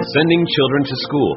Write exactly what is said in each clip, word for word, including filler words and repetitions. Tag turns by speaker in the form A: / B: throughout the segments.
A: Sending children to school.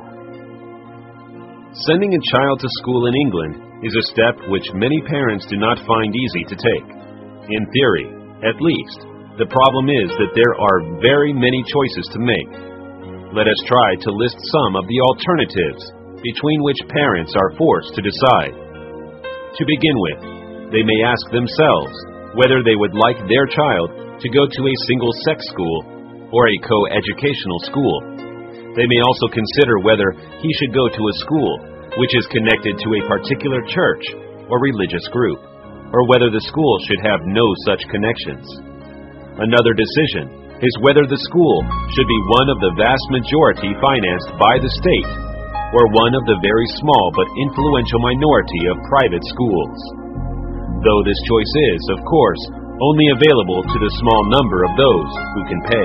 A: Sending a child to school in England is a step which many parents do not find easy to take. In theory, at least, the problem is that there are very many choices to make. Let us try to list some of the alternatives between which parents are forced to decide. To begin with, they may ask themselves whether they would like their child to go to a single-sex school or a co-educational school. They may also consider whether he should go to a school which is connected to a particular church or religious group, or whether the school should have no such connections. Another decision is whether the school should be one of the vast majority financed by the state, or one of the very small but influential minority of private schools. Though this choice is, of course, only available to the small number of those who can pay.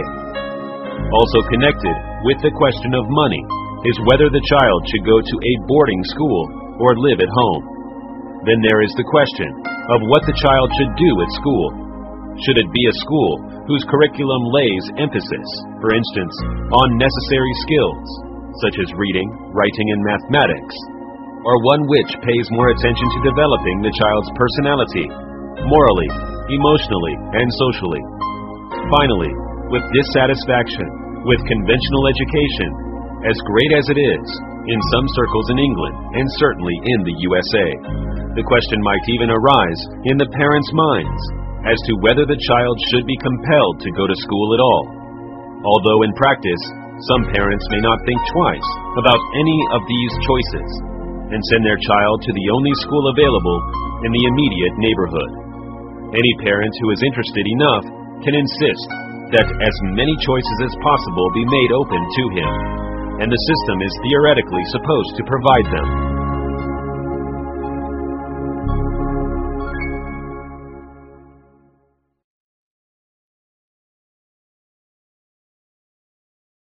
A: Also connected with the question of money is whether the child should go to a boarding school or live at home. Then there is the question of what the child should do at school. Should it be a school whose curriculum lays emphasis, for instance, on necessary skills, such as reading, writing, and mathematics, or one which pays more attention to developing the child's personality, morally, emotionally, and socially? Finally, with dissatisfaction with conventional education, as great as it is in some circles in England and certainly in the U S A, the question might even arise in the parents' minds as to whether the child should be compelled to go to school at all. Although in practice, some parents may not think twice about any of these choices and send their child to the only school available in the immediate neighborhood. Any parent who is interested enough can insist that as many choices as possible be made open to him, and the system is theoretically supposed to provide them.